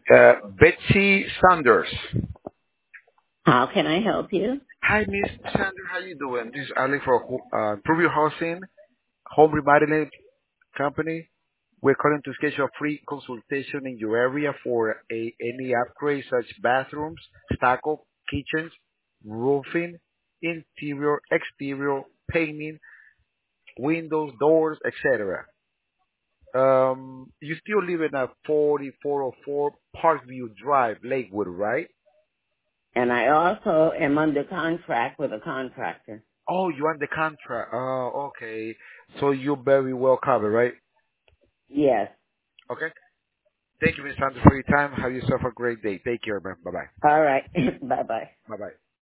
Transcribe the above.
Betsy Sanders. How can I help you? Hi, Miss Sanders. How you doing? This is Ali for Improve Your Housing Home Remodeling Company. We're calling to schedule a free consultation in your area for any upgrades such bathrooms, stucco, kitchens, roofing, interior, exterior, painting, windows, doors, etc. You still live in a 4404 Parkview Drive, Lakewood, right? And I also am under contract with a contractor. Oh, you want the contract. Oh, okay. So you're very well covered, right? Yes. Okay. Thank you, Miss Sandra, for your time. Have yourself a great day. Take care, man. Bye bye. All right. Bye-bye. Bye bye.